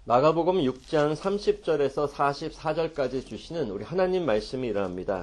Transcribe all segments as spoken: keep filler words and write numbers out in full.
마가복음 육 장 삼십 절에서 사십사 절까지 주시는 우리 하나님 말씀이 이러합니다.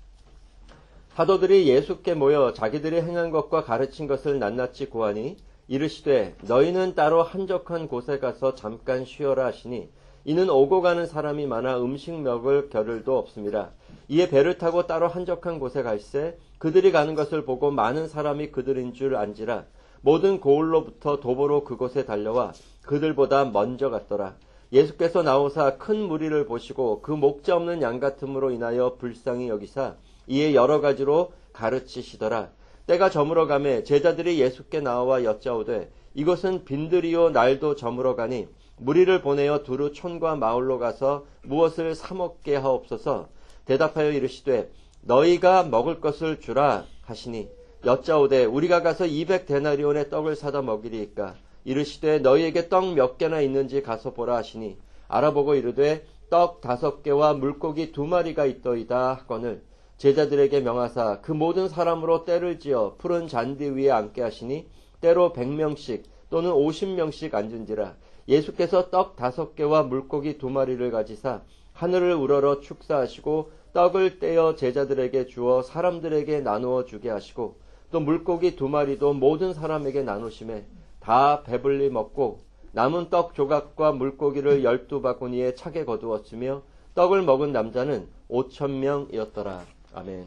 사도들이 예수께 모여 자기들이 행한 것과 가르친 것을 낱낱이 고하니 이르시되 너희는 따로 한적한 곳에 가서 잠깐 쉬어라 하시니 이는 오고 가는 사람이 많아 음식 먹을 겨를도 없음이라. 이에 배를 타고 따로 한적한 곳에 갈새 그들이 가는 것을 보고 많은 사람이 그들인 줄 안지라. 모든 고을로부터 도보로 그곳에 달려와 그들보다 먼저 갔더라. 예수께서 나오사 큰 무리를 보시고 그 목자 없는 양 같음으로 인하여 불쌍히 여기사 이에 여러 가지로 가르치시더라. 때가 저물어 가매 제자들이 예수께 나와 여짜오되 이것은 빈들이요 날도 저물어 가니 무리를 보내어 두루 촌과 마을로 가서 무엇을 사 먹게 하옵소서. 대답하여 이르시되 너희가 먹을 것을 주라 하시니 여짜오되 우리가 가서 이백 데나리온의 떡을 사다 먹이리이까. 이르시되 너희에게 떡 몇 개나 있는지 가서 보라 하시니 알아보고 이르되 떡 다섯 개와 물고기 두 마리가 있더이다 하거늘 제자들에게 명하사 그 모든 사람으로 때를 지어 푸른 잔디 위에 앉게 하시니 때로 백 명씩 또는 오십 명씩 앉은지라. 예수께서 떡 다섯 개와 물고기 두 마리를 가지사 하늘을 우러러 축사하시고 떡을 떼어 제자들에게 주어 사람들에게 나누어 주게 하시고 또 물고기 두 마리도 모든 사람에게 나누심에 다 배불리 먹고 남은 떡 조각과 물고기를 열두 바구니에 차게 거두었으며 떡을 먹은 남자는 오천 명이었더라. 아멘.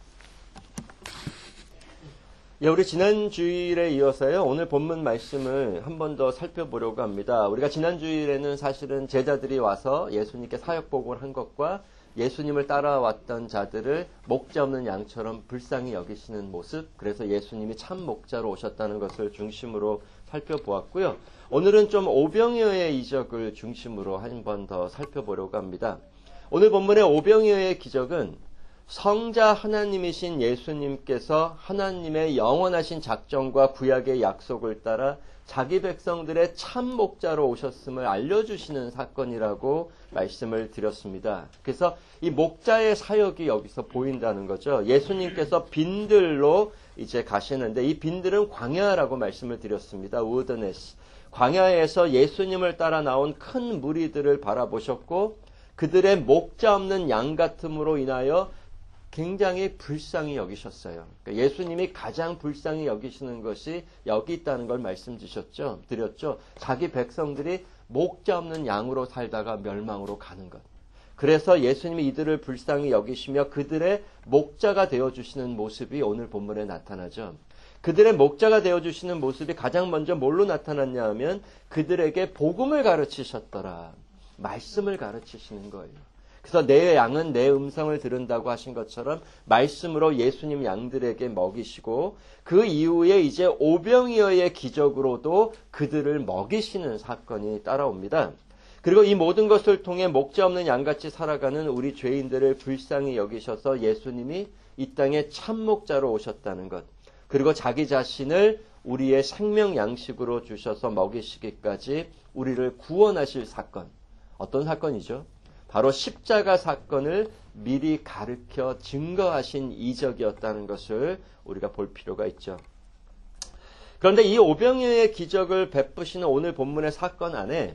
예, 우리 지난 주일에 이어서요, 오늘 본문 말씀을 한 번 더 살펴보려고 합니다. 우리가 지난 주일에는 사실은 제자들이 와서 예수님께 사역복음을 한 것과 예수님을 따라왔던 자들을 목자 없는 양처럼 불쌍히 여기시는 모습, 그래서 예수님이 참 목자로 오셨다는 것을 중심으로 살펴보았고요. 오늘은 좀 오병이어의 이적을 중심으로 한 번 더 살펴보려고 합니다. 오늘 본문의 오병이어의 기적은 성자 하나님이신 예수님께서 하나님의 영원하신 작정과 구약의 약속을 따라 자기 백성들의 참 목자로 오셨음을 알려주시는 사건이라고 말씀을 드렸습니다. 그래서 이 목자의 사역이 여기서 보인다는 거죠. 예수님께서 빈들로 이제 가시는데 이 빈들은 광야라고 말씀을 드렸습니다. 우드네스. 광야에서 예수님을 따라 나온 큰 무리들을 바라보셨고 그들의 목자 없는 양 같음으로 인하여 굉장히 불쌍히 여기셨어요. 그러니까 예수님이 가장 불쌍히 여기시는 것이 여기 있다는 걸 말씀 주셨죠. 드렸죠. 자기 백성들이 목자 없는 양으로 살다가 멸망으로 가는 것. 그래서 예수님이 이들을 불쌍히 여기시며 그들의 목자가 되어주시는 모습이 오늘 본문에 나타나죠. 그들의 목자가 되어주시는 모습이 가장 먼저 뭘로 나타났냐 하면 그들에게 복음을 가르치셨더라. 말씀을 가르치시는 거예요. 그래서 내 양은 내 음성을 들은다고 하신 것처럼 말씀으로 예수님 양들에게 먹이시고 그 이후에 이제 오병이어의 기적으로도 그들을 먹이시는 사건이 따라옵니다. 그리고 이 모든 것을 통해 목자 없는 양같이 살아가는 우리 죄인들을 불쌍히 여기셔서 예수님이 이 땅에 참 목자로 오셨다는 것. 그리고 자기 자신을 우리의 생명 양식으로 주셔서 먹이시기까지 우리를 구원하실 사건. 어떤 사건이죠? 바로 십자가 사건을 미리 가르쳐 증거하신 이적이었다는 것을 우리가 볼 필요가 있죠. 그런데 이 오병이어의 기적을 베푸시는 오늘 본문의 사건 안에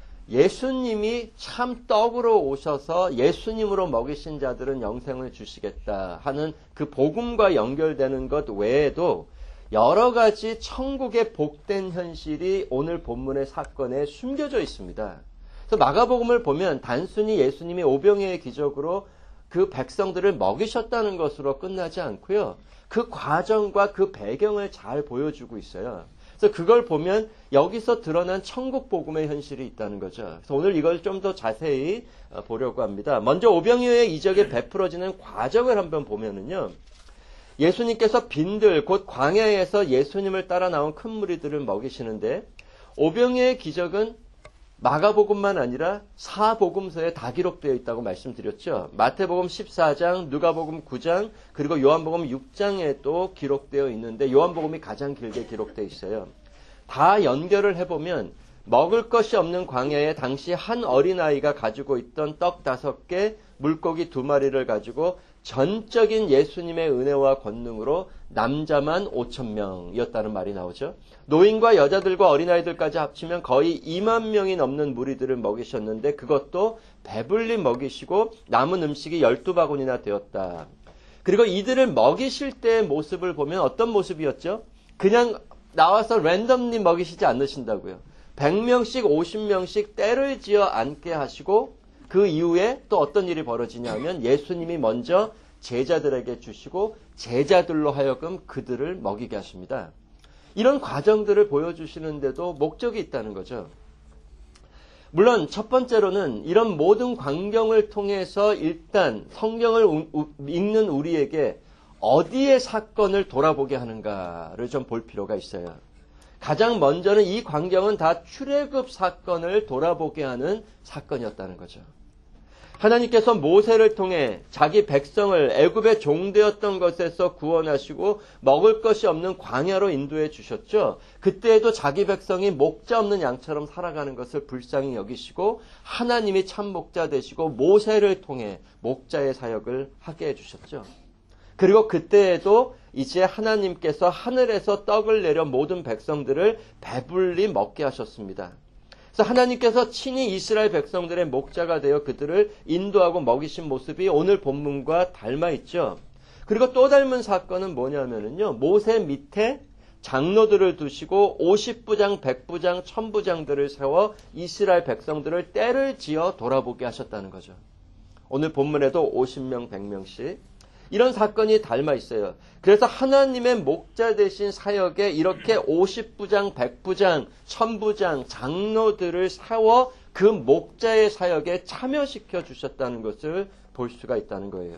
예수님이 참 떡으로 오셔서 예수님으로 먹이신 자들은 영생을 주시겠다 하는 그 복음과 연결되는 것 외에도 여러 가지 천국의 복된 현실이 오늘 본문의 사건에 숨겨져 있습니다. 그래서 마가복음을 보면 단순히 예수님이 오병이어의 기적으로 그 백성들을 먹이셨다는 것으로 끝나지 않고요. 그 과정과 그 배경을 잘 보여주고 있어요. 그래서 그걸 보면 여기서 드러난 천국 복음의 현실이 있다는 거죠. 그래서 오늘 이걸 좀 더 자세히 보려고 합니다. 먼저 오병이어의 이적이 베풀어지는 과정을 한번 보면은요. 예수님께서 빈들 곧 광야에서 예수님을 따라 나온 큰 무리들을 먹이시는데 오병이어의 기적은 마가복음만 아니라 사복음서에 다 기록되어 있다고 말씀드렸죠. 마태복음 십사 장, 누가복음 구 장, 그리고 요한복음 육 장에도 기록되어 있는데 요한복음이 가장 길게 기록되어 있어요. 다 연결을 해보면 먹을 것이 없는 광야에 당시 한 어린아이가 가지고 있던 떡 다섯 개, 물고기 두 마리를 가지고 전적인 예수님의 은혜와 권능으로 남자만 오천 명이었다는 말이 나오죠. 노인과 여자들과 어린아이들까지 합치면 거의 이만 명이 넘는 무리들을 먹이셨는데 그것도 배불리 먹이시고 남은 음식이 열두 바구니나 되었다. 그리고 이들을 먹이실 때의 모습을 보면 어떤 모습이었죠? 그냥 나와서 랜덤리 먹이시지 않으신다고요. 백 명씩 오십 명씩 때를 지어 앉게 하시고 그 이후에 또 어떤 일이 벌어지냐면 예수님이 먼저 제자들에게 주시고 제자들로 하여금 그들을 먹이게 하십니다. 이런 과정들을 보여주시는데도 목적이 있다는 거죠. 물론 첫 번째로는 이런 모든 광경을 통해서 일단 성경을 읽는 우리에게 어디의 사건을 돌아보게 하는가를 좀 볼 필요가 있어요. 가장 먼저는 이 광경은 다 출애굽 사건을 돌아보게 하는 사건이었다는 거죠. 하나님께서 모세를 통해 자기 백성을 애굽의 종되었던 것에서 구원하시고 먹을 것이 없는 광야로 인도해 주셨죠. 그때에도 자기 백성이 목자 없는 양처럼 살아가는 것을 불쌍히 여기시고 하나님이 참 목자 되시고 모세를 통해 목자의 사역을 하게 해주셨죠. 그리고 그때에도 이제 하나님께서 하늘에서 떡을 내려 모든 백성들을 배불리 먹게 하셨습니다. 그래서 하나님께서 친히 이스라엘 백성들의 목자가 되어 그들을 인도하고 먹이신 모습이 오늘 본문과 닮아 있죠. 그리고 또 닮은 사건은 뭐냐면요. 모세 밑에 장로들을 두시고 오십 부장, 백 부장, 천 부장들을 세워 이스라엘 백성들을 때를 지어 돌아보게 하셨다는 거죠. 오늘 본문에도 오십 명, 백 명씩 이런 사건이 닮아 있어요. 그래서 하나님의 목자 되신 사역에 이렇게 오십 부장, 백 부장, 천 부장, 장로들을 세워 그 목자의 사역에 참여시켜 주셨다는 것을 볼 수가 있다는 거예요.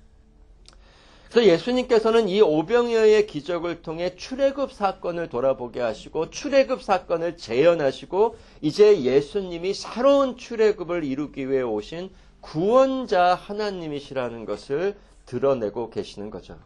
그래서 예수님께서는 이 오병이어의 기적을 통해 출애굽 사건을 돌아보게 하시고 출애굽 사건을 재현하시고 이제 예수님이 새로운 출애굽을 이루기 위해 오신 구원자 하나님이시라는 것을 드러내고 계시는 거죠.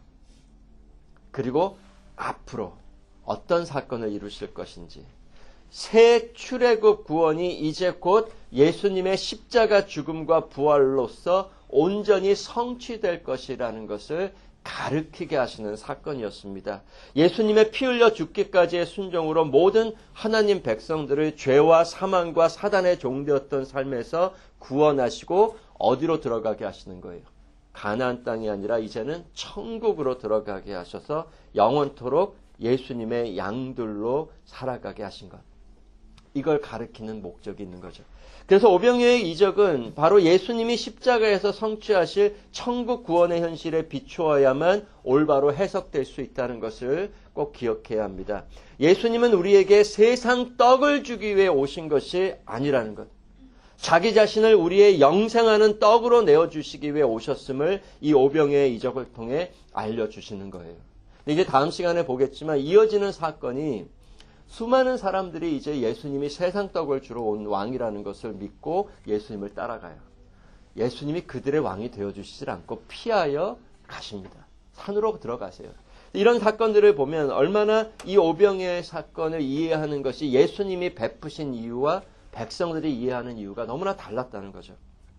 그리고 앞으로 어떤 사건을 이루실 것인지 새 출애굽 구원이 이제 곧 예수님의 십자가 죽음과 부활로서 온전히 성취될 것이라는 것을 가르치게 하시는 사건이었습니다. 예수님의 피 흘려 죽기까지의 순종으로 모든 하나님 백성들을 죄와 사망과 사단의 종되었던 삶에서 구원하시고 어디로 들어가게 하시는 거예요? 가나안 땅이 아니라 이제는 천국으로 들어가게 하셔서 영원토록 예수님의 양들로 살아가게 하신 것. 이걸 가리키는 목적이 있는 거죠. 그래서 오병이어의 이적은 바로 예수님이 십자가에서 성취하실 천국 구원의 현실에 비추어야만 올바로 해석될 수 있다는 것을 꼭 기억해야 합니다. 예수님은 우리에게 세상 떡을 주기 위해 오신 것이 아니라는 것. 자기 자신을 우리의 영생하는 떡으로 내어주시기 위해 오셨음을 이 오병이어의 이적을 통해 알려주시는 거예요. 이제 다음 시간에 보겠지만 이어지는 사건이 수많은 사람들이 이제 예수님이 세상 떡을 주러 온 왕이라는 것을 믿고 예수님을 따라가요. 예수님이 그들의 왕이 되어주시질 않고 피하여 가십니다. 산으로 들어가세요. 이런 사건들을 보면 얼마나 이 오병이어의 사건을 이해하는 것이 예수님이 베푸신 이유와 백성들이 이해하는 이유가 너무나 달랐다는 거죠.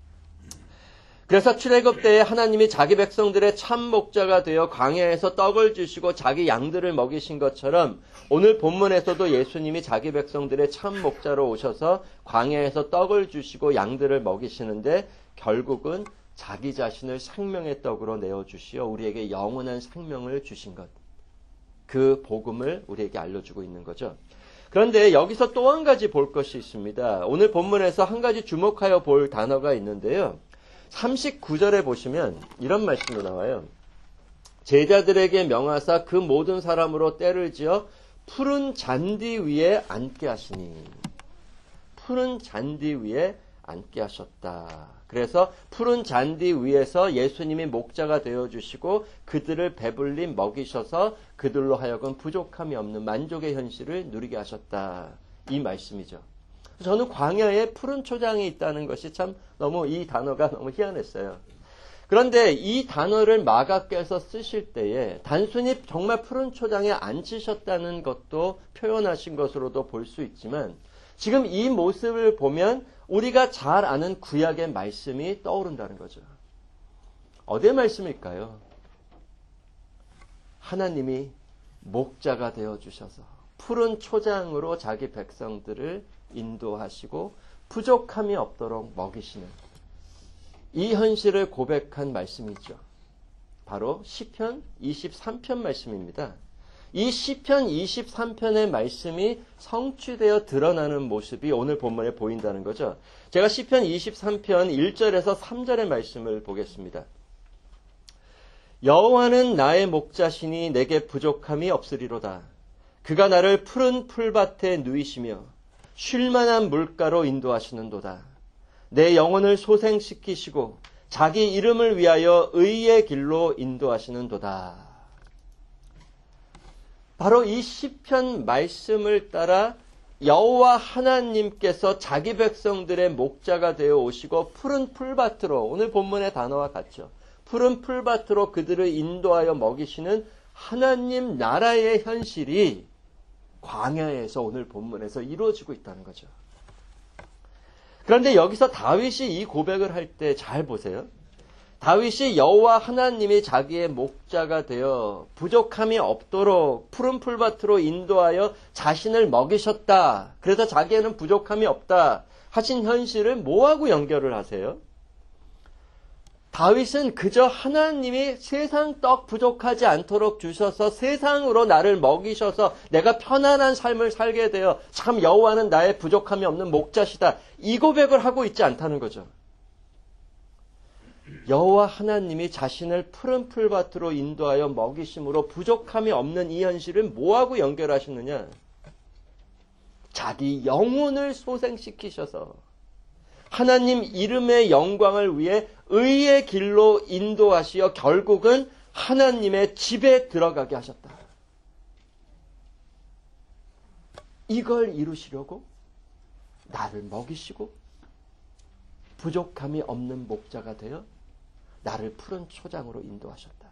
그래서 출애굽 때에 하나님이 자기 백성들의 참 목자가 되어 광야에서 떡을 주시고 자기 양들을 먹이신 것처럼 오늘 본문에서도 예수님이 자기 백성들의 참 목자로 오셔서 광야에서 떡을 주시고 양들을 먹이시는데 결국은 자기 자신을 생명의 떡으로 내어주시어 우리에게 영원한 생명을 주신 것. 그 복음을 우리에게 알려주고 있는 거죠. 그런데 여기서 또 한 가지 볼 것이 있습니다. 오늘 본문에서 한 가지 주목하여 볼 단어가 있는데요. 삼십구 절에 보시면 이런 말씀이 나와요. 제자들에게 명하사 그 모든 사람으로 때를 지어 푸른 잔디 위에 앉게 하시니. 푸른 잔디 위에 앉게 하셨다. 그래서 푸른 잔디 위에서 예수님이 목자가 되어주시고 그들을 배불리 먹이셔서 그들로 하여금 부족함이 없는 만족의 현실을 누리게 하셨다. 이 말씀이죠. 저는 광야에 푸른 초장이 있다는 것이 참 너무 이 단어가 너무 희한했어요. 그런데 이 단어를 마가께서 쓰실 때에 단순히 정말 푸른 초장에 앉으셨다는 것도 표현하신 것으로도 볼 수 있지만 지금 이 모습을 보면 우리가 잘 아는 구약의 말씀이 떠오른다는 거죠. 어디의 말씀일까요? 하나님이 목자가 되어주셔서 푸른 초장으로 자기 백성들을 인도하시고 부족함이 없도록 먹이시는 이 현실을 고백한 말씀이죠. 바로 시편 이십삼 편 말씀입니다. 이 시편 이십삼 편의 말씀이 성취되어 드러나는 모습이 오늘 본문에 보인다는 거죠. 제가 시편 이십삼 편 일 절에서 삼 절의 말씀을 보겠습니다. 여호와는 나의 목자시니 내게 부족함이 없으리로다. 그가 나를 푸른 풀밭에 누이시며 쉴만한 물가로 인도하시는도다. 내 영혼을 소생시키시고 자기 이름을 위하여 의의 길로 인도하시는도다. 바로 이 시편 말씀을 따라 여호와 하나님께서 자기 백성들의 목자가 되어 오시고 푸른 풀밭으로, 오늘 본문의 단어와 같죠. 푸른 풀밭으로 그들을 인도하여 먹이시는 하나님 나라의 현실이 광야에서 오늘 본문에서 이루어지고 있다는 거죠. 그런데 여기서 다윗이 이 고백을 할 때 잘 보세요. 다윗이 여호와 하나님이 자기의 목자가 되어 부족함이 없도록 푸른 풀밭으로 인도하여 자신을 먹이셨다. 그래서 자기에는 부족함이 없다 하신 현실을 뭐하고 연결을 하세요? 다윗은 그저 하나님이 세상 떡 부족하지 않도록 주셔서 세상으로 나를 먹이셔서 내가 편안한 삶을 살게 되어 참 여호와는 나의 부족함이 없는 목자시다. 이 고백을 하고 있지 않다는 거죠. 여호와 하나님이 자신을 푸른 풀밭으로 인도하여 먹이심으로 부족함이 없는 이 현실을 뭐하고 연결하시느냐? 자기 영혼을 소생시키셔서 하나님 이름의 영광을 위해 의의 길로 인도하시어 결국은 하나님의 집에 들어가게 하셨다. 이걸 이루시려고 나를 먹이시고 부족함이 없는 목자가 되어 나를 푸른 초장으로 인도하셨다.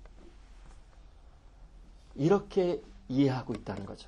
이렇게 이해하고 있다는 거죠.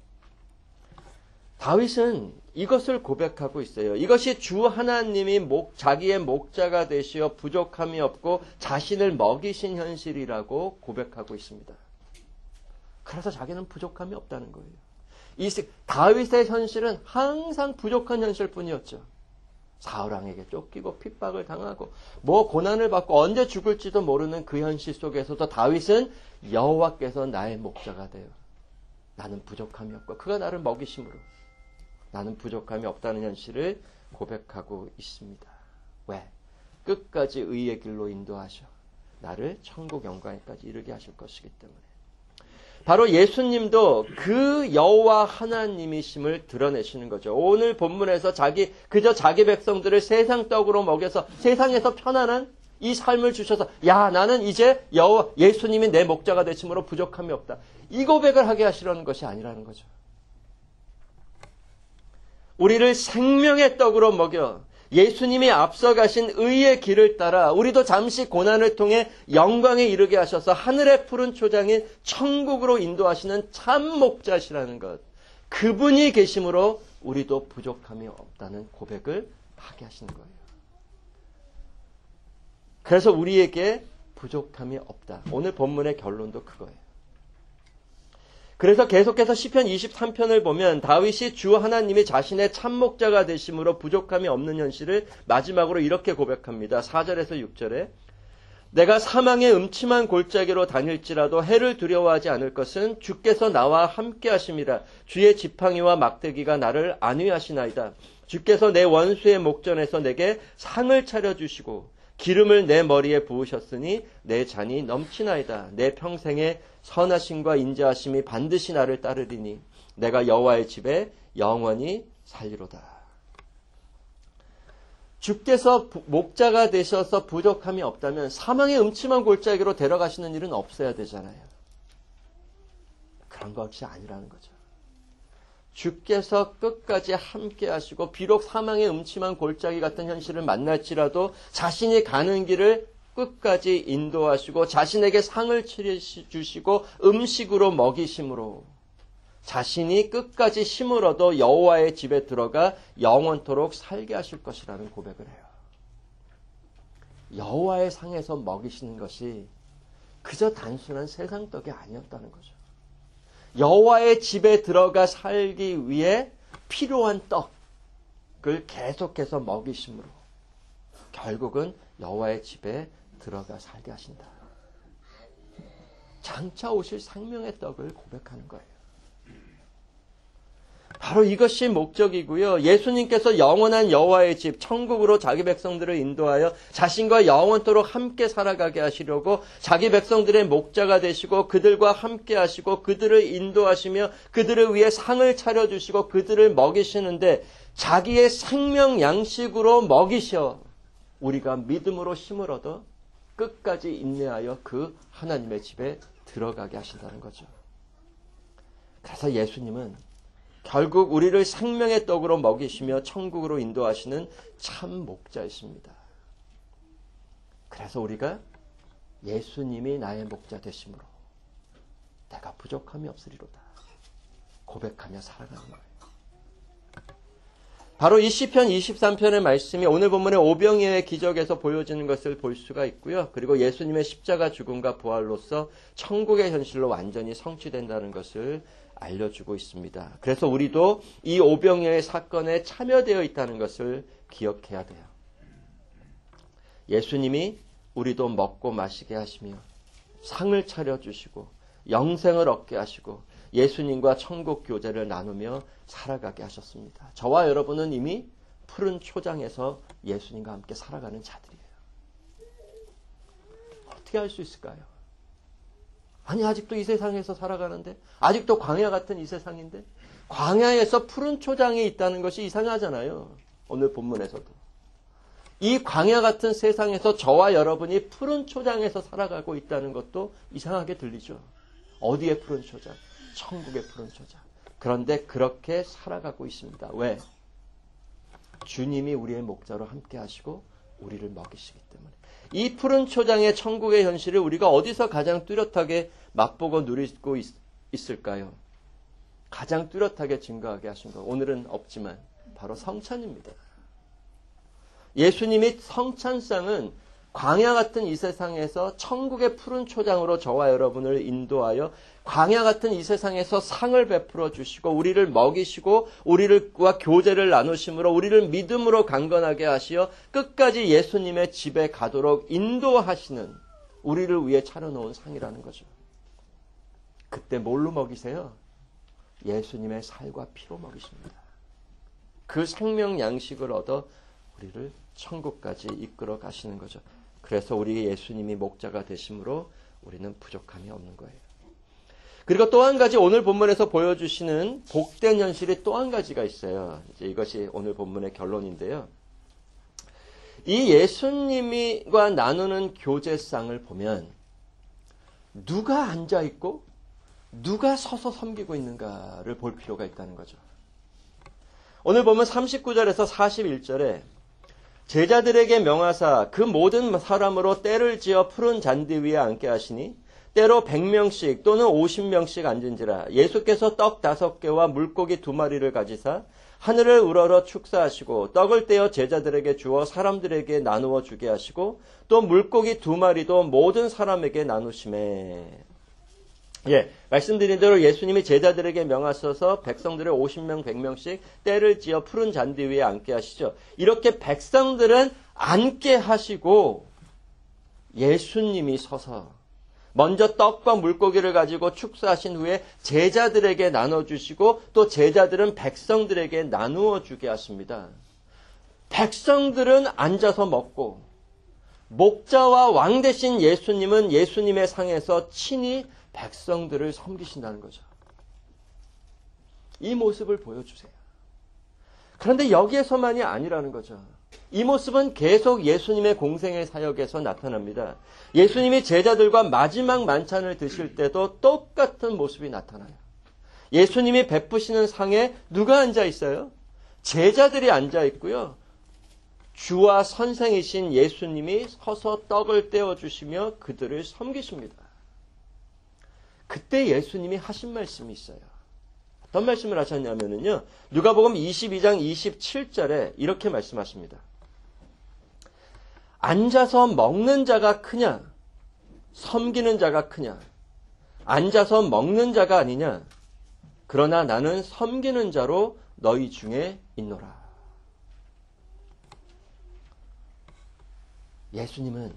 다윗은 이것을 고백하고 있어요. 이것이 주 하나님이 목, 자기의 목자가 되시어 부족함이 없고 자신을 먹이신 현실이라고 고백하고 있습니다. 그래서 자기는 부족함이 없다는 거예요. 이 다윗의 현실은 항상 부족한 현실뿐이었죠. 사울왕에게 쫓기고 핍박을 당하고 뭐 고난을 받고 언제 죽을지도 모르는 그 현실 속에서도 다윗은 여호와께서 나의 목자가 되어 나는 부족함이 없고 그가 나를 먹이심으로 나는 부족함이 없다는 현실을 고백하고 있습니다. 왜? 끝까지 의의 길로 인도하셔 나를 천국 영광에까지 이르게 하실 것이기 때문에. 바로 예수님도 그 여호와 하나님이심을 드러내시는 거죠. 오늘 본문에서 자기 그저 자기 백성들을 세상 떡으로 먹여서 세상에서 편안한 이 삶을 주셔서 야 나는 이제 여호와 예수님이 내 목자가 되심으로 부족함이 없다. 이 고백을 하게 하시려는 것이 아니라는 거죠. 우리를 생명의 떡으로 먹여 예수님이 앞서가신 의의 길을 따라 우리도 잠시 고난을 통해 영광에 이르게 하셔서 하늘의 푸른 초장인 천국으로 인도하시는 참 목자시라는 것. 그분이 계심으로 우리도 부족함이 없다는 고백을 하게 하시는 거예요. 그래서 우리에게 부족함이 없다. 오늘 본문의 결론도 그거예요. 그래서 계속해서 시편 이십삼 편을 보면 다윗이 주 하나님이 자신의 참목자가 되심으로 부족함이 없는 현실을 마지막으로 이렇게 고백합니다. 사 절에서 육 절에 내가 사망의 음침한 골짜기로 다닐지라도 해를 두려워하지 않을 것은 주께서 나와 함께 하심이라. 주의 지팡이와 막대기가 나를 안위하시나이다. 주께서 내 원수의 목전에서 내게 상을 차려주시고 기름을 내 머리에 부으셨으니 내 잔이 넘치나이다. 내 평생에 선하심과 인자하심이 반드시 나를 따르리니 내가 여호와의 집에 영원히 살리로다. 주께서 목자가 되셔서 부족함이 없다면 사망의 음침한 골짜기로 데려가시는 일은 없어야 되잖아요. 그런 것이 아니라는 거죠. 주께서 끝까지 함께 하시고 비록 사망의 음침한 골짜기 같은 현실을 만날지라도 자신이 가는 길을 끝까지 인도하시고 자신에게 상을 주시고 음식으로 먹이심으로 자신이 끝까지 힘을 얻어 여호와의 집에 들어가 영원토록 살게 하실 것이라는 고백을 해요. 여호와의 상에서 먹이시는 것이 그저 단순한 세상 떡이 아니었다는 거죠. 여호와의 집에 들어가 살기 위해 필요한 떡을 계속해서 먹이심으로 결국은 여호와의 집에 들어가 살게 하신다. 장차 오실 생명의 떡을 고백하는 거예요. 바로 이것이 목적이고요. 예수님께서 영원한 여호와의 집, 천국으로 자기 백성들을 인도하여 자신과 영원토록 함께 살아가게 하시려고 자기 백성들의 목자가 되시고 그들과 함께 하시고 그들을 인도하시며 그들을 위해 상을 차려주시고 그들을 먹이시는데 자기의 생명 양식으로 먹이셔 우리가 믿음으로 힘을 얻어 끝까지 인내하여 그 하나님의 집에 들어가게 하신다는 거죠. 그래서 예수님은 결국 우리를 생명의 떡으로 먹이시며 천국으로 인도하시는 참 목자이십니다. 그래서 우리가 예수님이 나의 목자 되심으로 내가 부족함이 없으리로다 고백하며 살아가는 거예요. 바로 이 시편 이십삼 편의 말씀이 오늘 본문의 오병이어의 기적에서 보여지는 것을 볼 수가 있고요. 그리고 예수님의 십자가 죽음과 부활로서 천국의 현실로 완전히 성취된다는 것을 알려주고 있습니다. 그래서 우리도 이 오병이어의 사건에 참여되어 있다는 것을 기억해야 돼요. 예수님이 우리도 먹고 마시게 하시며 상을 차려주시고 영생을 얻게 하시고 예수님과 천국 교제를 나누며 살아가게 하셨습니다. 저와 여러분은 이미 푸른 초장에서 예수님과 함께 살아가는 자들이에요. 어떻게 할 수 있을까요? 아니 아직도 이 세상에서 살아가는데 아직도 광야 같은 이 세상인데 광야에서 푸른 초장이 있다는 것이 이상하잖아요. 오늘 본문에서도. 이 광야 같은 세상에서 저와 여러분이 푸른 초장에서 살아가고 있다는 것도 이상하게 들리죠. 어디에 푸른 초장? 천국의 푸른 초장. 그런데 그렇게 살아가고 있습니다. 왜? 주님이 우리의 목자로 함께 하시고 우리를 먹이시기 때문에. 이 푸른 초장의 천국의 현실을 우리가 어디서 가장 뚜렷하게 맛보고 누리고 있, 있을까요? 가장 뚜렷하게 증거하게 하신 것. 오늘은 없지만 바로 성찬입니다. 예수님이 성찬상은 광야 같은 이 세상에서 천국의 푸른 초장으로 저와 여러분을 인도하여 광야 같은 이 세상에서 상을 베풀어 주시고 우리를 먹이시고 우리를과 교제를 나누심으로 우리를 믿음으로 강건하게 하시어 끝까지 예수님의 집에 가도록 인도하시는 우리를 위해 차려놓은 상이라는 거죠. 그때 뭘로 먹이세요? 예수님의 살과 피로 먹이십니다. 그 생명 양식을 얻어 우리를 천국까지 이끌어 가시는 거죠. 그래서 우리 예수님이 목자가 되심으로 우리는 부족함이 없는 거예요. 그리고 또 한 가지 오늘 본문에서 보여주시는 복된 현실이 또 한 가지가 있어요. 이제 이것이 오늘 본문의 결론인데요. 이 예수님과 나누는 교제상을 보면 누가 앉아있고 누가 서서 섬기고 있는가를 볼 필요가 있다는 거죠. 오늘 보면 삼십구 절에서 사십일 절에 제자들에게 명하사 그 모든 사람으로 때를 지어 푸른 잔디 위에 앉게 하시니 때로 백 명씩 또는 오십 명씩 앉은지라. 예수께서 떡 다섯 개와 물고기 두 마리를 가지사 하늘을 우러러 축사하시고 떡을 떼어 제자들에게 주어 사람들에게 나누어 주게 하시고 또 물고기 두 마리도 모든 사람에게 나누시매. 예, 말씀드린 대로 예수님이 제자들에게 명하셔서 백성들을 오십 명, 백 명씩 때를 지어 푸른 잔디 위에 앉게 하시죠. 이렇게 백성들은 앉게 하시고 예수님이 서서 먼저 떡과 물고기를 가지고 축사하신 후에 제자들에게 나눠주시고 또 제자들은 백성들에게 나누어 주게 하십니다. 백성들은 앉아서 먹고 목자와 왕 대신 예수님은 예수님의 상에서 친히 백성들을 섬기신다는 거죠. 이 모습을 보여주세요. 그런데 여기에서만이 아니라는 거죠. 이 모습은 계속 예수님의 공생의 사역에서 나타납니다. 예수님이 제자들과 마지막 만찬을 드실 때도 똑같은 모습이 나타나요. 예수님이 베푸시는 상에 누가 앉아 있어요? 제자들이 앉아 있고요. 주와 선생이신 예수님이 서서 떡을 떼어주시며 그들을 섬기십니다. 그때 예수님이 하신 말씀이 있어요. 어떤 말씀을 하셨냐면요. 누가복음 이십이 장 이십칠 절에 이렇게 말씀하십니다. 앉아서 먹는 자가 크냐? 섬기는 자가 크냐? 앉아서 먹는 자가 아니냐? 그러나 나는 섬기는 자로 너희 중에 있노라. 예수님은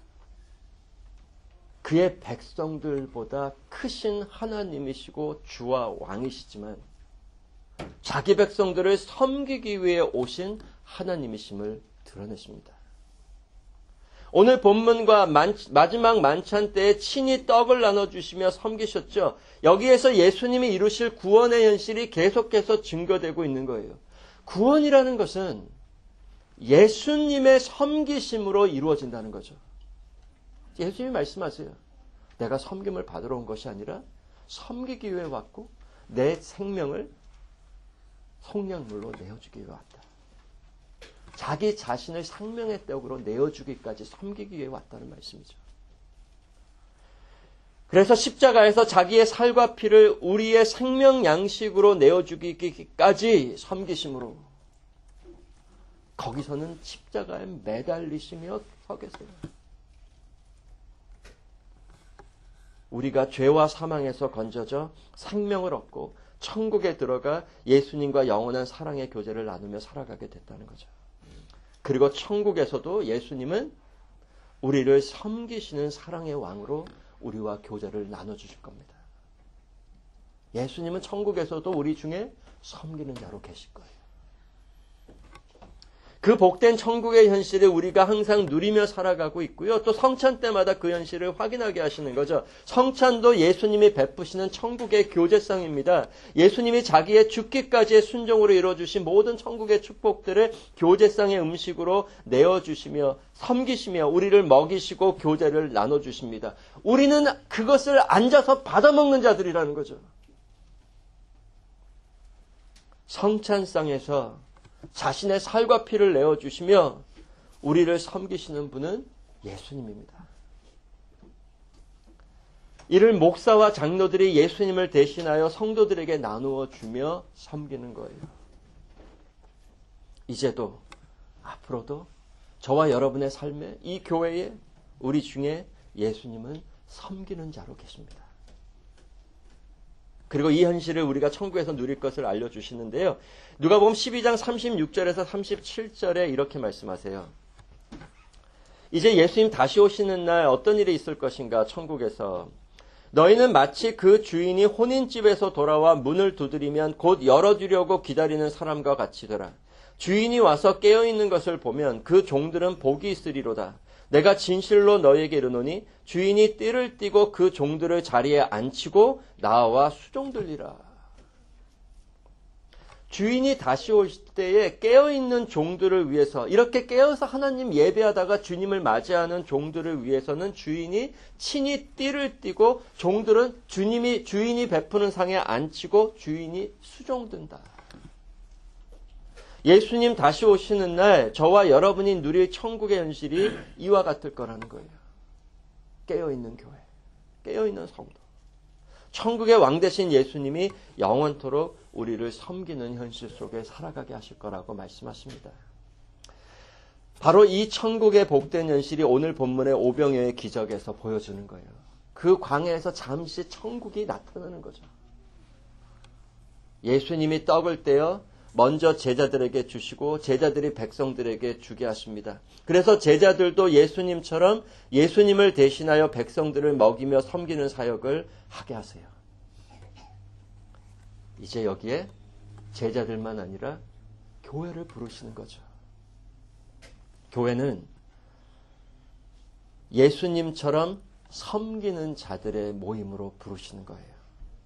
그의 백성들보다 크신 하나님이시고 주와 왕이시지만 자기 백성들을 섬기기 위해 오신 하나님이심을 드러내십니다. 오늘 본문과 만, 마지막 만찬 때에 친히 떡을 나눠주시며 섬기셨죠. 여기에서 예수님이 이루실 구원의 현실이 계속해서 증거되고 있는 거예요. 구원이라는 것은 예수님의 섬기심으로 이루어진다는 거죠. 예수님이 말씀하세요. 내가 섬김을 받으러 온 것이 아니라 섬기기 위해 왔고 내 생명을 속량물로 내어주기 위해 왔다. 자기 자신을 생명의 떡으로 내어주기까지 섬기기 위해 왔다는 말씀이죠. 그래서 십자가에서 자기의 살과 피를 우리의 생명 양식으로 내어주기까지 섬기심으로 거기서는 십자가에 매달리시며 서 계세요. 우리가 죄와 사망에서 건져져 생명을 얻고 천국에 들어가 예수님과 영원한 사랑의 교제를 나누며 살아가게 됐다는 거죠. 그리고 천국에서도 예수님은 우리를 섬기시는 사랑의 왕으로 우리와 교제를 나눠주실 겁니다. 예수님은 천국에서도 우리 중에 섬기는 자로 계실 거예요. 그 복된 천국의 현실을 우리가 항상 누리며 살아가고 있고요. 또 성찬 때마다 그 현실을 확인하게 하시는 거죠. 성찬도 예수님이 베푸시는 천국의 교제상입니다. 예수님이 자기의 죽기까지의 순종으로 이루어주신 모든 천국의 축복들을 교제상의 음식으로 내어주시며 섬기시며 우리를 먹이시고 교제를 나눠주십니다. 우리는 그것을 앉아서 받아먹는 자들이라는 거죠. 성찬상에서 자신의 살과 피를 내어주시며 우리를 섬기시는 분은 예수님입니다. 이를 목사와 장로들이 예수님을 대신하여 성도들에게 나누어 주며 섬기는 거예요. 이제도 앞으로도 저와 여러분의 삶에 이 교회에 우리 중에 예수님은 섬기는 자로 계십니다. 그리고 이 현실을 우리가 천국에서 누릴 것을 알려주시는데요. 누가복음 십이 장 삼십육 절에서 삼십칠 절에 이렇게 말씀하세요. 이제 예수님 다시 오시는 날 어떤 일이 있을 것인가 천국에서. 너희는 마치 그 주인이 혼인집에서 돌아와 문을 두드리면 곧 열어주려고 기다리는 사람과 같이더라. 주인이 와서 깨어있는 것을 보면 그 종들은 복이 있으리로다. 내가 진실로 너희에게 이르노니 주인이 띠를 띠고 그 종들을 자리에 앉히고 나와 수종들리라. 주인이 다시 올 때에 깨어있는 종들을 위해서 이렇게 깨어서 하나님 예배하다가 주님을 맞이하는 종들을 위해서는 주인이 친히 띠를 띠고 종들은 주님이 주인이 베푸는 상에 앉히고 주인이 수종든다. 예수님 다시 오시는 날 저와 여러분이 누릴 천국의 현실이 이와 같을 거라는 거예요. 깨어있는 교회, 깨어있는 성도. 천국의 왕 되신 예수님이 영원토록 우리를 섬기는 현실 속에 살아가게 하실 거라고 말씀하십니다. 바로 이 천국의 복된 현실이 오늘 본문의 오병이어의 기적에서 보여주는 거예요. 그 광야에서 잠시 천국이 나타나는 거죠. 예수님이 떡을 떼어 먼저 제자들에게 주시고 제자들이 백성들에게 주게 하십니다. 그래서 제자들도 예수님처럼 예수님을 대신하여 백성들을 먹이며 섬기는 사역을 하게 하세요. 이제 여기에 제자들만 아니라 교회를 부르시는 거죠. 교회는 예수님처럼 섬기는 자들의 모임으로 부르시는 거예요.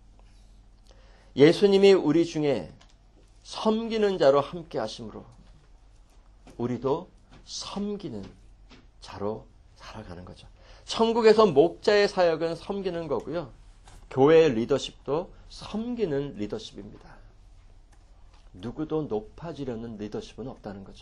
예수님이 우리 중에 섬기는 자로 함께 하심으로 우리도 섬기는 자로 살아가는 거죠. 천국에서 목자의 사역은 섬기는 거고요. 교회의 리더십도 섬기는 리더십입니다. 누구도 높아지려는 리더십은 없다는 거죠.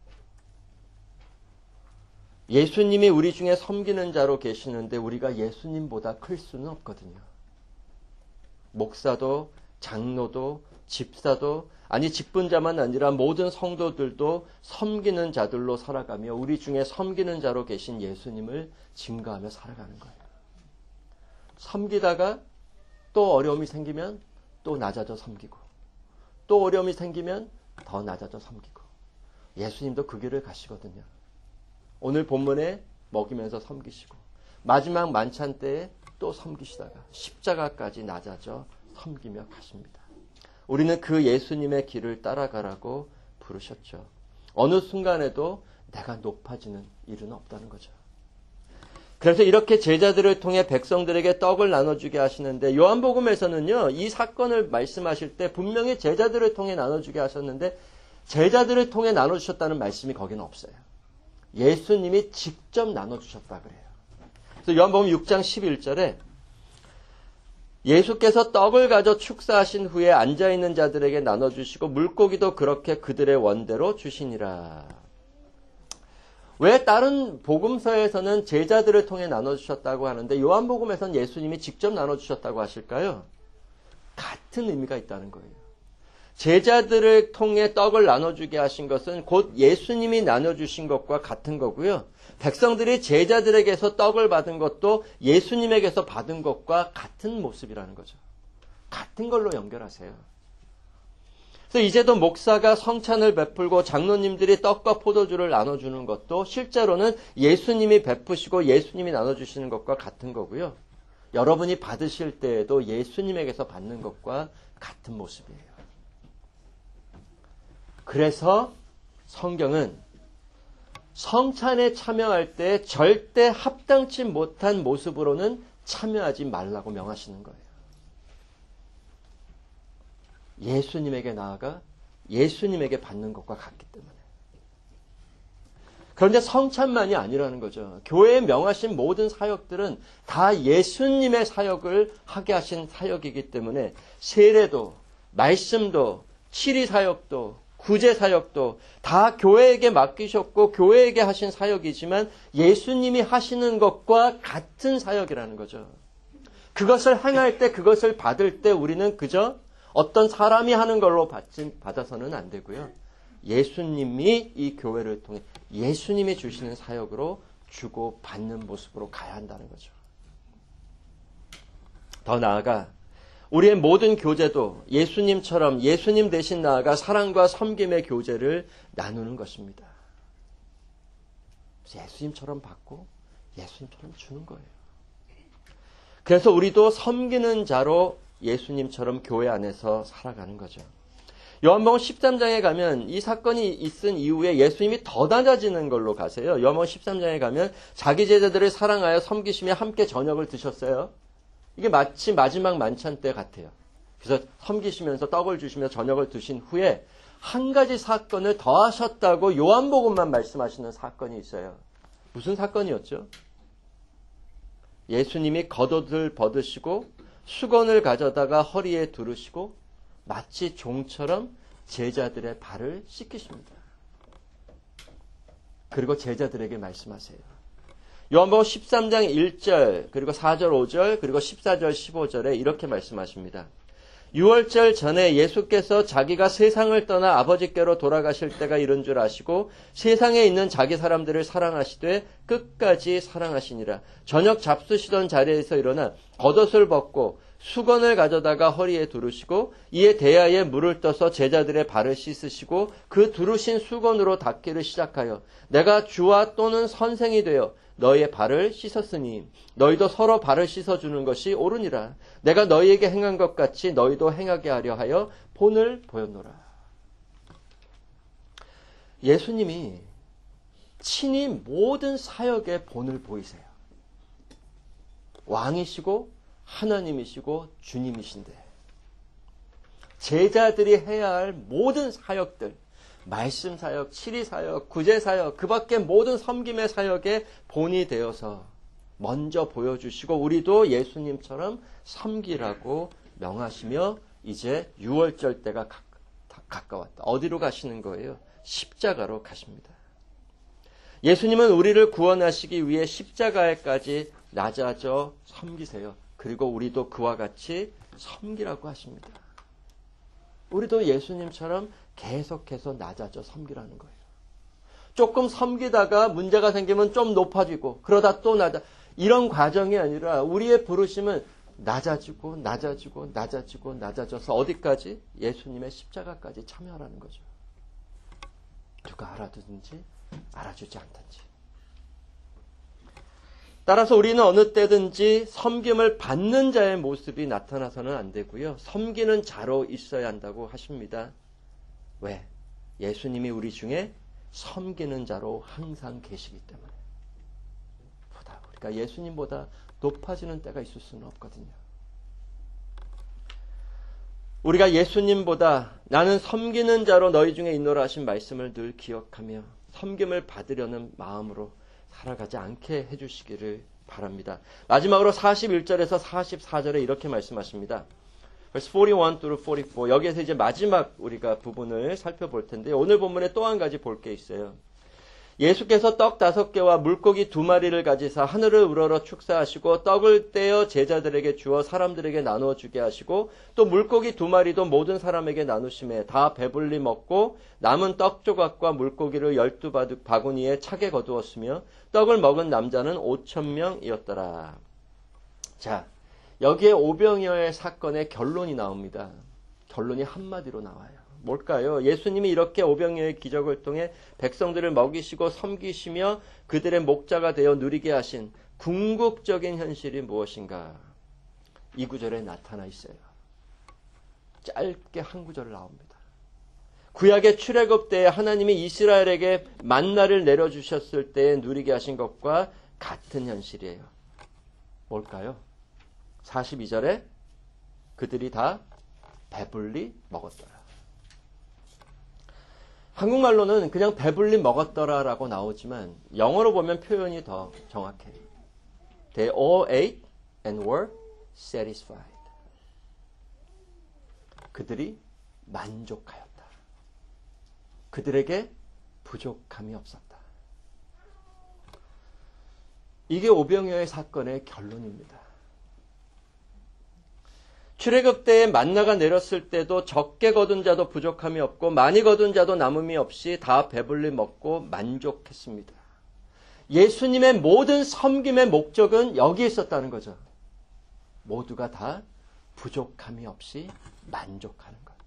예수님이 우리 중에 섬기는 자로 계시는데 우리가 예수님보다 클 수는 없거든요. 목사도 장로도 집사도 아니 직분자만 아니라 모든 성도들도 섬기는 자들로 살아가며 우리 중에 섬기는 자로 계신 예수님을 증거하며 살아가는 거예요. 섬기다가 또 어려움이 생기면 또 낮아져 섬기고 또 어려움이 생기면 더 낮아져 섬기고 예수님도 그 길을 가시거든요. 오늘 본문에 먹이면서 섬기시고 마지막 만찬 때에 또 섬기시다가 십자가까지 낮아져 섬기며 가십니다. 우리는 그 예수님의 길을 따라가라고 부르셨죠. 어느 순간에도 내가 높아지는 일은 없다는 거죠. 그래서 이렇게 제자들을 통해 백성들에게 떡을 나눠주게 하시는데 요한복음에서는요, 이 사건을 말씀하실 때 분명히 제자들을 통해 나눠주게 하셨는데 제자들을 통해 나눠주셨다는 말씀이 거기는 없어요. 예수님이 직접 나눠주셨다 그래요. 그래서 요한복음 육 장 십일 절에 예수께서 떡을 가져 축사하신 후에 앉아있는 자들에게 나눠주시고 물고기도 그렇게 그들의 원대로 주시니라. 왜 다른 복음서에서는 제자들을 통해 나눠주셨다고 하는데 요한복음에서는 예수님이 직접 나눠주셨다고 하실까요? 같은 의미가 있다는 거예요. 제자들을 통해 떡을 나눠주게 하신 것은 곧 예수님이 나눠주신 것과 같은 거고요. 백성들이 제자들에게서 떡을 받은 것도 예수님에게서 받은 것과 같은 모습이라는 거죠. 같은 걸로 연결하세요. 그래서 이제도 목사가 성찬을 베풀고 장로님들이 떡과 포도주를 나눠주는 것도 실제로는 예수님이 베푸시고 예수님이 나눠주시는 것과 같은 거고요. 여러분이 받으실 때에도 예수님에게서 받는 것과 같은 모습이에요. 그래서 성경은 성찬에 참여할 때 절대 합당치 못한 모습으로는 참여하지 말라고 명하시는 거예요. 예수님에게 나아가 예수님에게 받는 것과 같기 때문에. 그런데 성찬만이 아니라는 거죠. 교회에 명하신 모든 사역들은 다 예수님의 사역을 하게 하신 사역이기 때문에 세례도, 말씀도, 치리 사역도, 구제 사역도 다 교회에게 맡기셨고 교회에게 하신 사역이지만 예수님이 하시는 것과 같은 사역이라는 거죠. 그것을 행할 때, 그것을 받을 때 우리는 그저 어떤 사람이 하는 걸로 받지, 받아서는 안 되고요. 예수님이 이 교회를 통해 예수님이 주시는 사역으로 주고 받는 모습으로 가야 한다는 거죠. 더 나아가 우리의 모든 교제도 예수님처럼 예수님 대신 나아가 사랑과 섬김의 교제를 나누는 것입니다. 예수님처럼 받고 예수님처럼 주는 거예요. 그래서 우리도 섬기는 자로 예수님처럼 교회 안에서 살아가는 거죠. 요한복음 십삼 장에 가면 이 사건이 있은 이후에 예수님이 더 낮아지는 걸로 가세요. 요한복음 십삼 장에 가면 자기 제자들을 사랑하여 섬기시며 함께 저녁을 드셨어요. 이게 마치 마지막 만찬 때 같아요. 그래서 섬기시면서 떡을 주시며 저녁을 드신 후에 한 가지 사건을 더 하셨다고 요한복음만 말씀하시는 사건이 있어요. 무슨 사건이었죠? 예수님이 겉옷을 벗으시고 수건을 가져다가 허리에 두르시고 마치 종처럼 제자들의 발을 씻기십니다. 그리고 제자들에게 말씀하세요. 요한복음 십삼 장 일 절 그리고 사 절 오 절 그리고 십사 절 십오 절에 이렇게 말씀하십니다. 유월절 전에 예수께서 자기가 세상을 떠나 아버지께로 돌아가실 때가 이른 줄 아시고 세상에 있는 자기 사람들을 사랑하시되 끝까지 사랑하시니라. 저녁 잡수시던 자리에서 일어나 겉옷을 벗고 수건을 가져다가 허리에 두르시고 이에 대야에 물을 떠서 제자들의 발을 씻으시고 그 두르신 수건으로 닦기를 시작하여 내가 주와 또는 선생이 되어 너희의 발을 씻었으니 너희도 서로 발을 씻어주는 것이 옳으니라. 내가 너희에게 행한 것 같이 너희도 행하게 하려 하여 본을 보였노라. 예수님이 친히 모든 사역의 본을 보이세요. 왕이시고 하나님이시고 주님이신데 제자들이 해야 할 모든 사역들, 말씀 사역, 치리 사역, 구제 사역, 그 밖에 모든 섬김의 사역의 본이 되어서 먼저 보여주시고 우리도 예수님처럼 섬기라고 명하시며 이제 유월절 때가 가까웠다. 어디로 가시는 거예요? 십자가로 가십니다. 예수님은 우리를 구원하시기 위해 십자가에까지 낮아져 섬기세요. 그리고 우리도 그와 같이 섬기라고 하십니다. 우리도 예수님처럼 계속해서 낮아져 섬기라는 거예요. 조금 섬기다가 문제가 생기면 좀 높아지고 그러다 또 낮아. 이런 과정이 아니라 우리의 부르심은 낮아지고 낮아지고 낮아지고 낮아져서 어디까지? 예수님의 십자가까지 참여하라는 거죠. 누가 알아듣는지 알아주지 않든지. 따라서 우리는 어느 때든지 섬김을 받는 자의 모습이 나타나서는 안 되고요. 섬기는 자로 있어야 한다고 하십니다. 왜? 예수님이 우리 중에 섬기는 자로 항상 계시기 때문에. 보다 우리가 예수님보다 높아지는 때가 있을 수는 없거든요. 우리가 예수님보다 나는 섬기는 자로 너희 중에 있노라 하신 말씀을 늘 기억하며 섬김을 받으려는 마음으로 살아가지 않게 해주시기를 바랍니다. 마지막으로 사십일 절에서 사십사 절에 이렇게 말씀하십니다. verse forty-one through forty-four. 여기에서 이제 마지막 우리가 부분을 살펴볼 텐데 오늘 본문에 또 한 가지 볼 게 있어요. 예수께서 떡 다섯 개와 물고기 두 마리를 가지사 하늘을 우러러 축사하시고 떡을 떼어 제자들에게 주어 사람들에게 나누어 주게 하시고 또 물고기 두 마리도 모든 사람에게 나누심에 다 배불리 먹고 남은 떡 조각과 물고기를 열두 바구니에 차게 거두었으며 떡을 먹은 남자는 오천 명이었더라. 자, 여기에 오병이어의 사건의 결론이 나옵니다. 결론이 한마디로 나와요. 뭘까요? 예수님이 이렇게 오병이어의 기적을 통해 백성들을 먹이시고 섬기시며 그들의 목자가 되어 누리게 하신 궁극적인 현실이 무엇인가? 이 구절에 나타나 있어요. 짧게 한 구절 나옵니다. 구약의 출애굽 때에 하나님이 이스라엘에게 만나를 내려주셨을 때에 누리게 하신 것과 같은 현실이에요. 뭘까요? 사십이 절에 그들이 다 배불리 먹었더라. 한국말로는 그냥 배불리 먹었더라라고 나오지만 영어로 보면 표현이 더 정확해요. They all ate and were satisfied. 그들이 만족하였다. 그들에게 부족함이 없었다. 이게 오병이어의 사건의 결론입니다. 출애굽 때에 만나가 내렸을 때도 적게 거둔 자도 부족함이 없고 많이 거둔 자도 남음이 없이 다 배불리 먹고 만족했습니다. 예수님의 모든 섬김의 목적은 여기에 있었다는 거죠. 모두가 다 부족함이 없이 만족하는 것.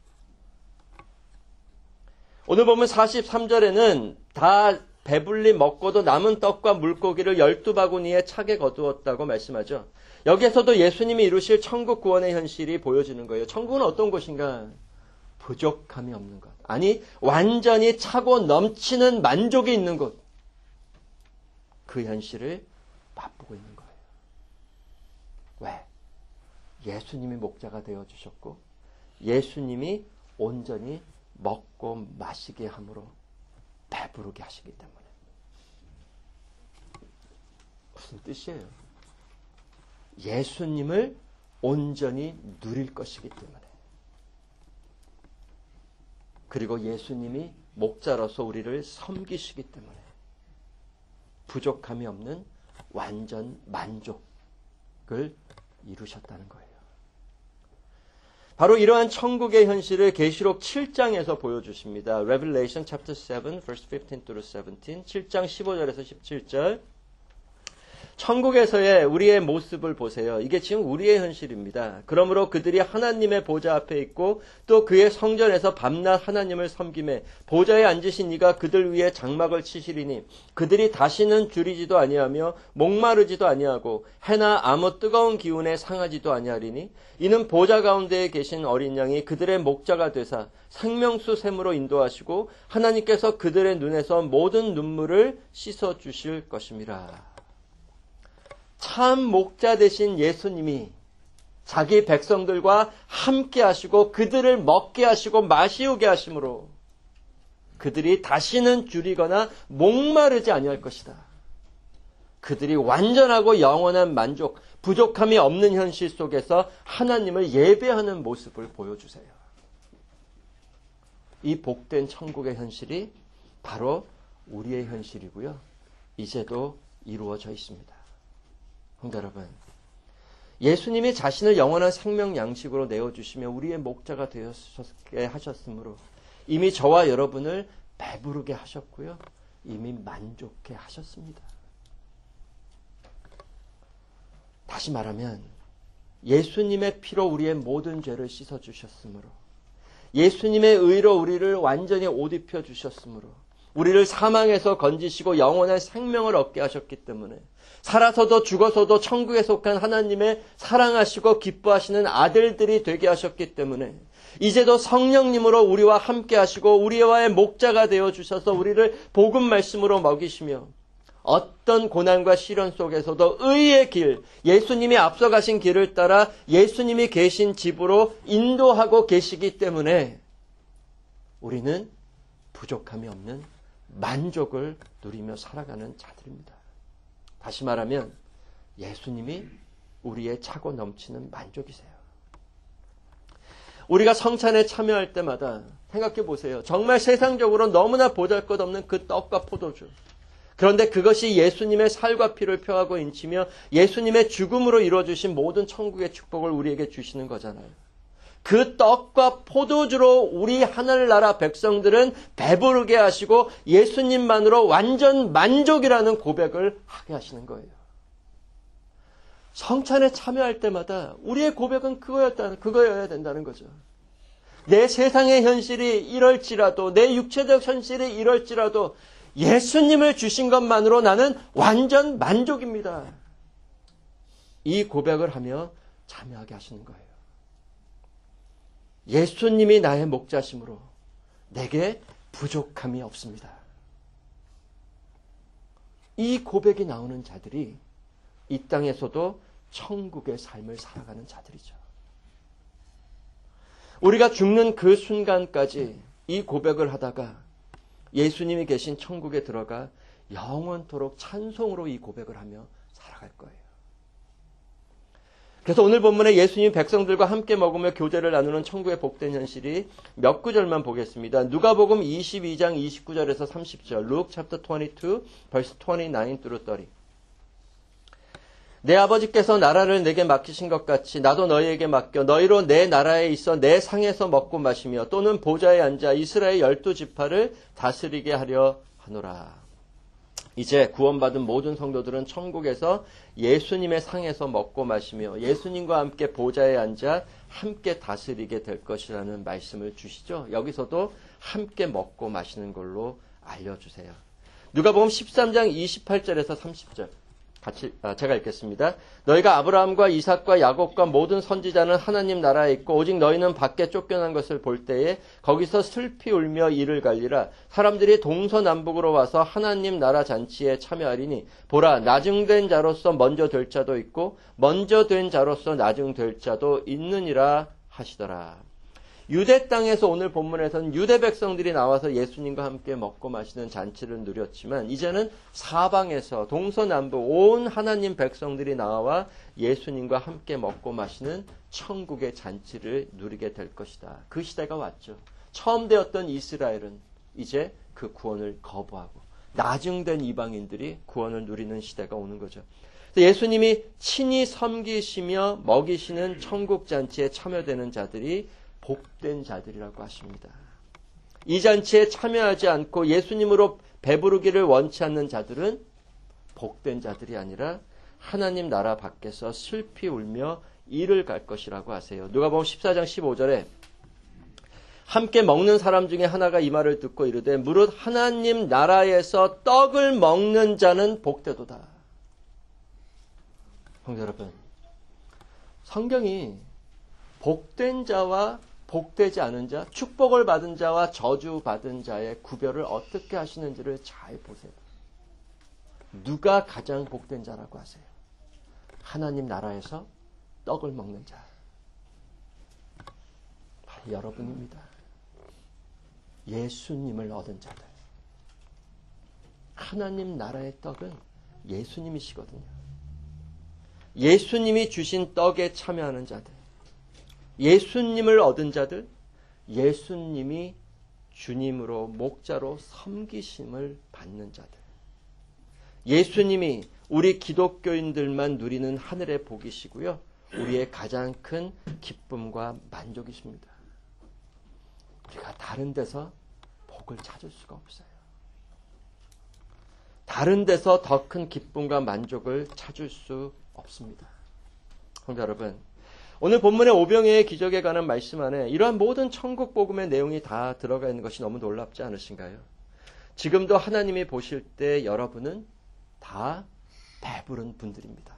오늘 보면 사십삼 절에는 다 배불리 먹고도 남은 떡과 물고기를 열두 바구니에 차게 거두었다고 말씀하죠. 여기에서도 예수님이 이루실 천국 구원의 현실이 보여지는 거예요. 천국은 어떤 곳인가? 부족함이 없는 것. 아니, 완전히 차고 넘치는 만족이 있는 곳. 그 현실을 맛보고 있는 거예요. 왜? 예수님이 목자가 되어주셨고 예수님이 온전히 먹고 마시게 함으로 배부르게 하시기 때문에. 무슨 뜻이에요? 예수님을 온전히 누릴 것이기 때문에. 그리고 예수님이 목자로서 우리를 섬기시기 때문에 부족함이 없는 완전 만족을 이루셨다는 거예요. 바로 이러한 천국의 현실을 계시록 칠 장에서 보여주십니다. Revelation chapter seven, verse fifteen through seventeen. 칠 장 십오 절에서 십칠 절. 천국에서의 우리의 모습을 보세요. 이게 지금 우리의 현실입니다. 그러므로 그들이 하나님의 보좌 앞에 있고 또 그의 성전에서 밤낮 하나님을 섬김에 보좌에 앉으신 이가 그들 위에 장막을 치시리니 그들이 다시는 줄이지도 아니하며 목마르지도 아니하고 해나 아무 뜨거운 기운에 상하지도 아니하리니 이는 보좌 가운데에 계신 어린 양이 그들의 목자가 되사 생명수 샘으로 인도하시고 하나님께서 그들의 눈에서 모든 눈물을 씻어 주실 것임이라. 참 목자 되신 예수님이 자기 백성들과 함께 하시고 그들을 먹게 하시고 마시우게 하심으로 그들이 다시는 줄이거나 목마르지 아니할 것이다. 그들이 완전하고 영원한 만족, 부족함이 없는 현실 속에서 하나님을 예배하는 모습을 보여주세요. 이 복된 천국의 현실이 바로 우리의 현실이고요. 이제도 이루어져 있습니다. 성도 여러분, 예수님이 자신을 영원한 생명 양식으로 내어주시며 우리의 목자가 되었게 하셨으므로 이미 저와 여러분을 배부르게 하셨고요. 이미 만족해 하셨습니다. 다시 말하면 예수님의 피로 우리의 모든 죄를 씻어주셨으므로 예수님의 의로 우리를 완전히 옷 입혀 주셨으므로 우리를 사망에서 건지시고 영원한 생명을 얻게 하셨기 때문에 살아서도 죽어서도 천국에 속한 하나님의 사랑하시고 기뻐하시는 아들들이 되게 하셨기 때문에 이제도 성령님으로 우리와 함께 하시고 우리와의 목자가 되어 주셔서 우리를 복음 말씀으로 먹이시며 어떤 고난과 시련 속에서도 의의 길, 예수님이 앞서가신 길을 따라 예수님이 계신 집으로 인도하고 계시기 때문에 우리는 부족함이 없는 만족을 누리며 살아가는 자들입니다. 다시 말하면 예수님이 우리의 차고 넘치는 만족이세요. 우리가 성찬에 참여할 때마다 생각해 보세요. 정말 세상적으로 너무나 보잘것없는 그 떡과 포도주. 그런데 그것이 예수님의 살과 피를 표하고 인치며 예수님의 죽음으로 이루어주신 모든 천국의 축복을 우리에게 주시는 거잖아요. 그 떡과 포도주로 우리 하늘나라 백성들은 배부르게 하시고 예수님만으로 완전 만족이라는 고백을 하게 하시는 거예요. 성찬에 참여할 때마다 우리의 고백은 그거였다, 그거여야 된다는 거죠. 내 세상의 현실이 이럴지라도, 내 육체적 현실이 이럴지라도 예수님을 주신 것만으로 나는 완전 만족입니다. 이 고백을 하며 참여하게 하시는 거예요. 예수님이 나의 목자심으로 내게 부족함이 없습니다. 이 고백이 나오는 자들이 이 땅에서도 천국의 삶을 살아가는 자들이죠. 우리가 죽는 그 순간까지 이 고백을 하다가 예수님이 계신 천국에 들어가 영원토록 찬송으로 이 고백을 하며 살아갈 거예요. 그래서 오늘 본문에 예수님 백성들과 함께 먹으며 교제를 나누는 천국의 복된 현실이 몇 구절만 보겠습니다. 누가복음 이십이 장 이십구 절에서 삼십 절, Luke chapter twenty-two, verse twenty-nine through thirty. 내 아버지께서 나라를 내게 맡기신 것 같이 나도 너희에게 맡겨 너희로 내 나라에 있어 내 상에서 먹고 마시며 또는 보좌에 앉아 이스라엘 열두 지파를 다스리게 하려 하노라. 이제 구원받은 모든 성도들은 천국에서 예수님의 상에서 먹고 마시며 예수님과 함께 보좌에 앉아 함께 다스리게 될 것이라는 말씀을 주시죠. 여기서도 함께 먹고 마시는 걸로 알려주세요. 누가복음 십삼 장 이십팔 절에서 삼십 절. 같이 제가 읽겠습니다. 너희가 아브라함과 이삭과 야곱과 모든 선지자는 하나님 나라에 있고 오직 너희는 밖에 쫓겨난 것을 볼 때에 거기서 슬피 울며 이를 갈리라. 사람들이 동서남북으로 와서 하나님 나라 잔치에 참여하리니 보라 나중된 자로서 먼저 될 자도 있고 먼저 된 자로서 나중될 자도 있느니라 하시더라. 유대 땅에서 오늘 본문에서는 유대 백성들이 나와서 예수님과 함께 먹고 마시는 잔치를 누렸지만 이제는 사방에서 동서남북 온 하나님 백성들이 나와 예수님과 함께 먹고 마시는 천국의 잔치를 누리게 될 것이다. 그 시대가 왔죠. 처음 되었던 이스라엘은 이제 그 구원을 거부하고 나중된 이방인들이 구원을 누리는 시대가 오는 거죠. 예수님이 친히 섬기시며 먹이시는 천국 잔치에 참여되는 자들이 복된 자들이라고 하십니다. 이 잔치에 참여하지 않고 예수님으로 배부르기를 원치 않는 자들은 복된 자들이 아니라 하나님 나라 밖에서 슬피 울며 이를 갈 것이라고 하세요. 누가복음 십사 장 십오 절에 함께 먹는 사람 중에 하나가 이 말을 듣고 이르되 무릇 하나님 나라에서 떡을 먹는 자는 복되도다. 형제 여러분, 성경이 복된 자와 복되지 않은 자, 축복을 받은 자와 저주받은 자의 구별을 어떻게 하시는지를 잘 보세요. 누가 가장 복된 자라고 하세요? 하나님 나라에서 떡을 먹는 자. 바로 여러분입니다. 예수님을 얻은 자들. 하나님 나라의 떡은 예수님이시거든요. 예수님이 주신 떡에 참여하는 자들. 예수님을 얻은 자들, 예수님이 주님으로 목자로 섬기심을 받는 자들. 예수님이 우리 기독교인들만 누리는 하늘의 복이시고요. 우리의 가장 큰 기쁨과 만족이십니다. 우리가 다른 데서 복을 찾을 수가 없어요. 다른 데서 더 큰 기쁨과 만족을 찾을 수 없습니다. 성도 여러분, 오늘 본문의 오병이의 기적에 관한 말씀 안에 이러한 모든 천국 복음의 내용이 다 들어가 있는 것이 너무 놀랍지 않으신가요? 지금도 하나님이 보실 때 여러분은 다 배부른 분들입니다.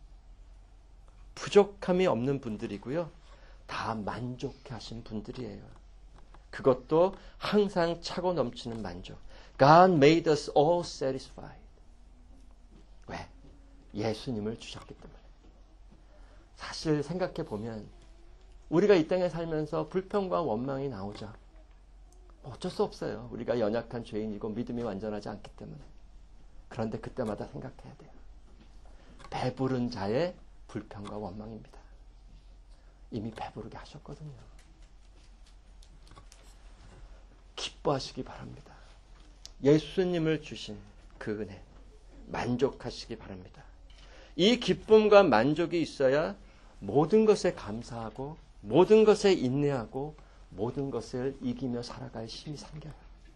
부족함이 없는 분들이고요. 다 만족해 하신 분들이에요. 그것도 항상 차고 넘치는 만족. God made us all satisfied. 왜? 예수님을 주셨기 때문에. 사실 생각해 보면 우리가 이 땅에 살면서 불평과 원망이 나오죠. 어쩔 수 없어요. 우리가 연약한 죄인이고 믿음이 완전하지 않기 때문에. 그런데 그때마다 생각해야 돼요. 배부른 자의 불평과 원망입니다. 이미 배부르게 하셨거든요. 기뻐하시기 바랍니다. 예수님을 주신 그 은혜 만족하시기 바랍니다. 이 기쁨과 만족이 있어야 모든 것에 감사하고 모든 것에 인내하고 모든 것을 이기며 살아갈 힘이 생겨요.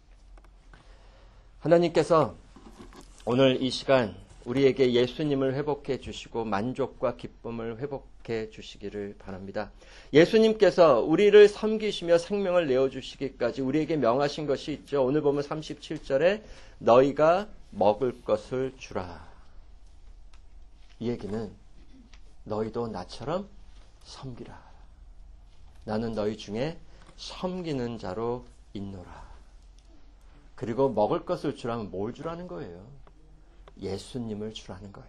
하나님께서 오늘 이 시간 우리에게 예수님을 회복해 주시고 만족과 기쁨을 회복해 주시기를 바랍니다. 예수님께서 우리를 섬기시며 생명을 내어주시기까지 우리에게 명하신 것이 있죠. 오늘 보면 삼십칠 절에 너희가 먹을 것을 주라. 이 얘기는 너희도 나처럼 섬기라. 나는 너희 중에 섬기는 자로 있노라. 그리고 먹을 것을 주라면 뭘 주라는 거예요? 예수님을 주라는 거예요.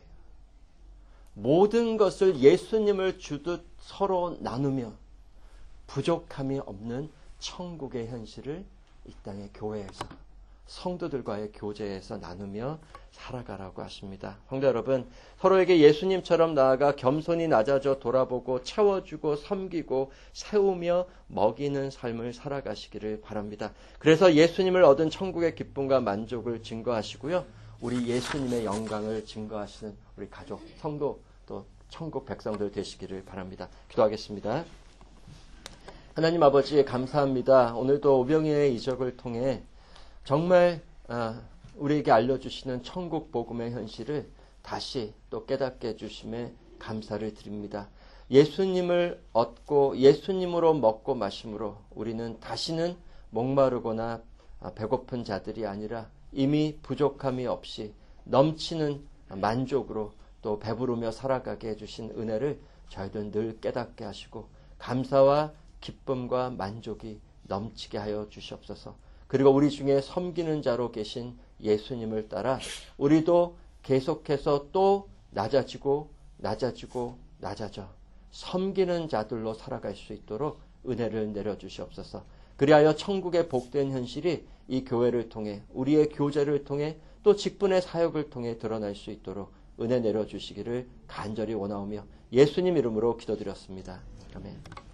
모든 것을 예수님을 주듯 서로 나누며 부족함이 없는 천국의 현실을 이 땅의 교회에서 성도들과의 교제에서 나누며 살아가라고 하십니다. 성도 여러분, 서로에게 예수님처럼 나아가 겸손히 낮아져 돌아보고 채워주고 섬기고 세우며 먹이는 삶을 살아가시기를 바랍니다. 그래서 예수님을 얻은 천국의 기쁨과 만족을 증거하시고요. 우리 예수님의 영광을 증거하시는 우리 가족, 성도, 또 천국 백성들 되시기를 바랍니다. 기도하겠습니다. 하나님 아버지 감사합니다. 오늘도 오병이의 이적을 통해 정말 우리에게 알려주시는 천국 복음의 현실을 다시 또 깨닫게 해주심에 감사를 드립니다. 예수님을 얻고 예수님으로 먹고 마심으로 우리는 다시는 목마르거나 배고픈 자들이 아니라 이미 부족함이 없이 넘치는 만족으로 또 배부르며 살아가게 해주신 은혜를 저희들 늘 깨닫게 하시고 감사와 기쁨과 만족이 넘치게 하여 주시옵소서. 그리고 우리 중에 섬기는 자로 계신 예수님을 따라 우리도 계속해서 또 낮아지고 낮아지고 낮아져 섬기는 자들로 살아갈 수 있도록 은혜를 내려주시옵소서. 그리하여 천국의 복된 현실이 이 교회를 통해 우리의 교제를 통해 또 직분의 사역을 통해 드러날 수 있도록 은혜 내려주시기를 간절히 원하오며 예수님 이름으로 기도드렸습니다. 아멘.